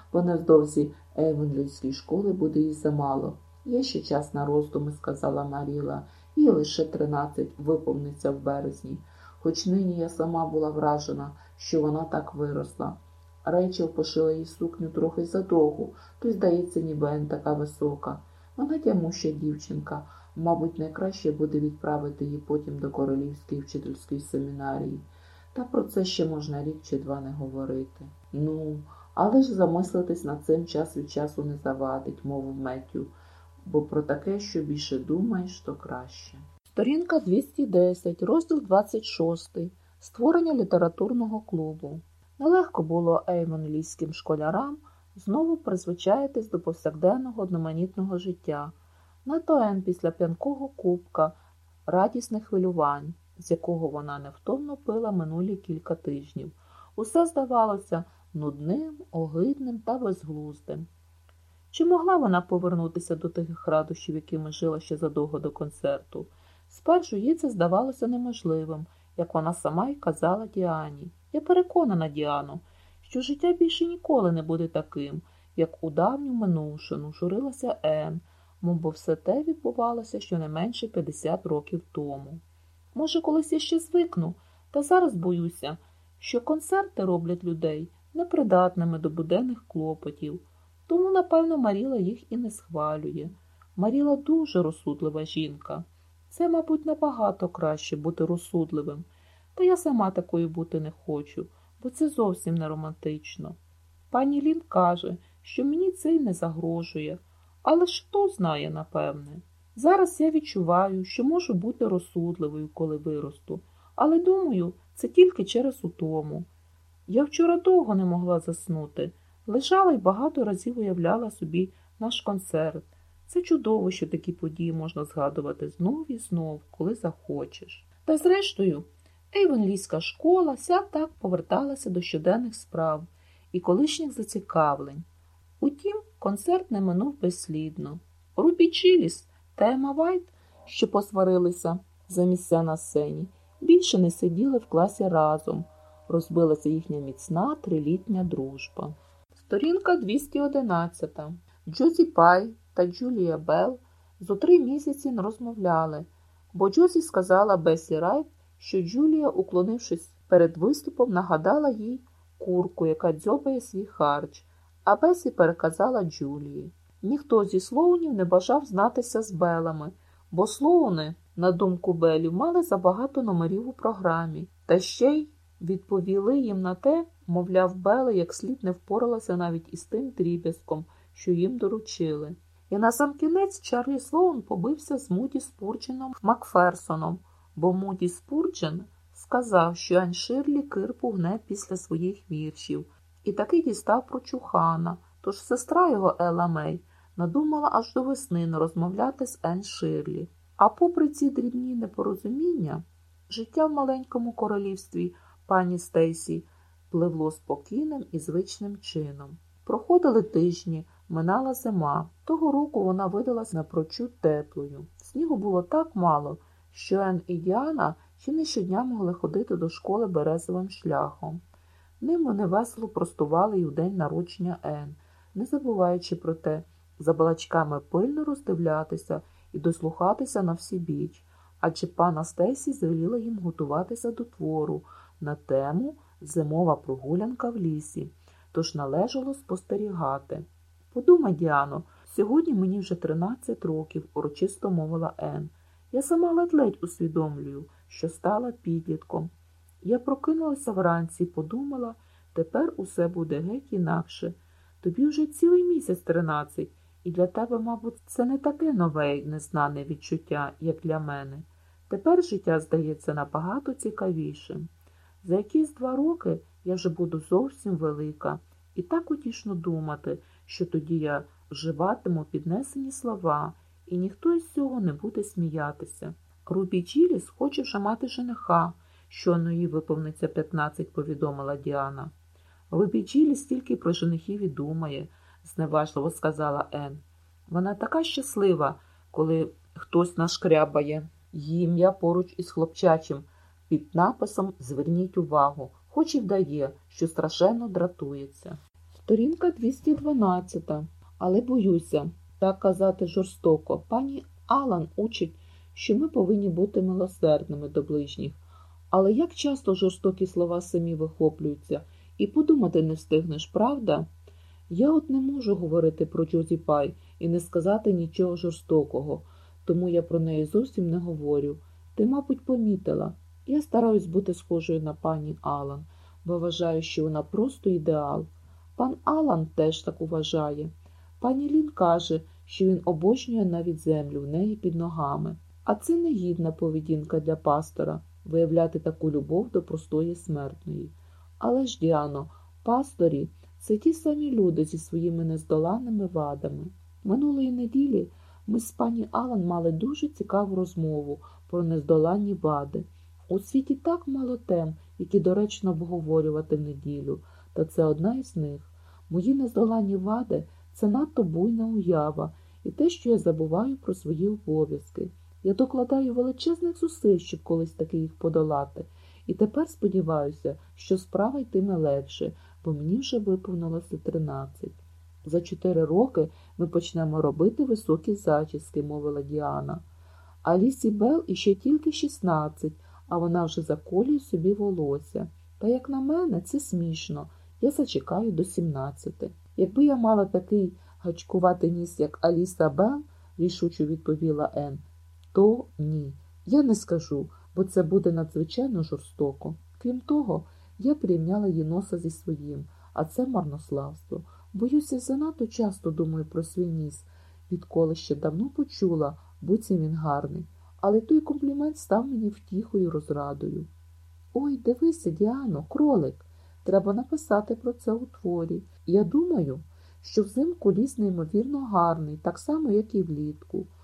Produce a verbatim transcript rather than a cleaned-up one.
бо невдовзі Евонлійської школи буде їй замало. Є ще час на роздуми, сказала Маріла, їй лише тринадцять виповниться в березні. Хоч нині я сама була вражена, що вона так виросла. Рейчел пошила їй сукню трохи задовгу, то й здається, ніби Ен така висока. Вона тямуща дівчинка, мабуть, найкраще буде відправити її потім до Королівської вчительської семінарії. Та про це ще можна рік чи два не говорити. Ну, але ж замислитись над цим час від часу не завадить, мовив Меттю, бо про таке, що більше думаєш, то краще. Сторінка двісті десять, розділ двадцять шість. Створення літературного клубу. Нелегко було ейвонлійським школярам знову призвичаїтись до повсякденного одноманітного життя. Надто Ен після п'янкого кубка радісних хвилювань, з якого вона невтомно пила минулі кілька тижнів. Усе здавалося нудним, огидним та безглуздим. Чи могла вона повернутися до тих радощів, якими жила ще задовго до концерту? Спершу їй це здавалося неможливим, як вона сама й казала Діані. Я переконана, Діано, що життя більше ніколи не буде таким, як у давню минувшину, журилася Ен, мов все те відбувалося щонайменше п'ятдесят років тому. Може, колись я ще звикну, та зараз боюся, що концерти роблять людей непридатними до буденних клопотів. Тому, напевно, Маріла їх і не схвалює. Маріла дуже розсудлива жінка. Це, мабуть, набагато краще бути розсудливим. Та я сама такою бути не хочу, бо це зовсім не романтично. Пані Лін каже, що мені це й не загрожує. Але ж хто знає, напевне. Зараз я відчуваю, що можу бути розсудливою, коли виросту. Але, думаю, це тільки через утому. Я вчора довго не могла заснути. Лежала й багато разів уявляла собі наш концерт. Це чудово, що такі події можна згадувати знов і знов, коли захочеш. Та зрештою, ейвонлійська школа сяк так поверталася до щоденних справ і колишніх зацікавлень. Утім, концерт не минув безслідно. Рубі Чіліс та Ема Вайт, що посварилися за місця на сцені, більше не сиділи в класі разом. Розбилася їхня міцна трилітня дружба. Сторінка двісті одинадцять. Джозі Пай та Джулія Белл зо три місяці не розмовляли, бо Джозі сказала Бесі Райт, що Джулія, уклонившись перед виступом, нагадала їй курку, яка дзьобає свій харч, а Бесі переказала Джулії. Ніхто зі Слоунів не бажав знатися з Беллами, бо Слоуни, на думку Беллів, мали забагато номерів у програмі, та ще й відповіли їм на те, мовляв, Белла як слід не впоралася навіть із тим дріб'язком, що їм доручили. І насамкінець Чарлі Слоун побився з Муді Спурдженом Макферсоном, бо Муді Спурджен сказав, що Ен Ширлі кирпу гне після своїх віршів, і таки дістав про Чухана, тож сестра його Елла Мей надумала аж до весни не розмовляти з Ен Ширлі. А попри ці дрібні непорозуміння, життя в маленькому королівстві пані Стейсі пливло спокійним і звичним чином. Проходили тижні, минала зима. Того року вона видалась напрочуд теплою. Снігу було так мало, що Ен і Діана чи не щодня могли ходити до школи березовим шляхом. Ним вони весело простували й у день народження Ен, не забуваючи про те, за балачками пильно роздивлятися і дослухатися на всі біч, адже пана Стейсі звеліла їм готуватися до твору на тему «Зимова прогулянка в лісі», тож належало спостерігати. «Подумай, Діано, сьогодні мені вже тринадцять років», – урочисто мовила Ен. «Я сама ледь-ледь усвідомлюю, що стала підлітком. Я прокинулася вранці і подумала, тепер усе буде геть інакше. Тобі вже цілий місяць тринадцять, і для тебе, мабуть, це не таке нове й незнане відчуття, як для мене. Тепер життя здається набагато цікавішим. За якісь два роки я вже буду зовсім велика, і так утішно думати, що тоді я вживатиму піднесені слова, і ніхто із цього не буде сміятися. Рубі Чіліс хоче вже мати жениха, щойно їй виповниться п'ятнадцять, повідомила Діана. Рубі Чіліс тільки про женихів і думає, зневажливо сказала Ен. Вона така щаслива, коли хтось нашкрябає її ім'я поруч із хлопчачим під написом «Зверніть увагу», хоч і вдає, що страшенно дратується. Сторінка двісті дванадцять. Але боюся, так казати жорстоко. Пані Алан учить, що ми повинні бути милосердними до ближніх. Але як часто жорстокі слова самі вихоплюються, і подумати не встигнеш, правда? Я от не можу говорити про Джозі Пай і не сказати нічого жорстокого, тому я про неї зовсім не говорю. Ти, мабуть, помітила. Я стараюсь бути схожою на пані Алан, бо вважаю, що вона просто ідеал. Пан Алан теж так вважає. Пані Лін каже, що він обожнює навіть землю в неї під ногами. А це негідна поведінка для пастора – виявляти таку любов до простої смертної. Але ж, Діано, пасторі – це ті самі люди зі своїми нездоланними вадами. Минулої неділі ми з пані Алан мали дуже цікаву розмову про нездоланні вади. У світі так мало тем, які доречно обговорювати в неділю, та це одна із них. Мої нездоланні вади – це надто буйна уява і те, що я забуваю про свої обов'язки. Я докладаю величезних зусиль, щоб колись таки їх подолати. І тепер сподіваюся, що справа йтиме легше, бо мені вже виповнилося тринадцять. За чотири роки ми почнемо робити високі зачіски, мовила Діана. Алісі Белл іще тільки шістнадцять, а вона вже заколює собі волосся. Та, як на мене, це смішно. Я зачекаю до сімнадцяти. Якби я мала такий гачкуватий ніс, як Аліса Белл, рішуче відповіла Ен, то ні. Я не скажу, бо це буде надзвичайно жорстоко. Крім того, я порівняла її носа зі своїм, а це марнославство. Боюся, занадто часто думаю про свій ніс, відколи ще давно почула, буцім він гарний. Але той комплімент став мені втіхою і розрадою. Ой, дивися, Діано, кролик. Треба написати про це у творі. Я думаю, що взимку ліс неймовірно гарний, так само, як і влітку.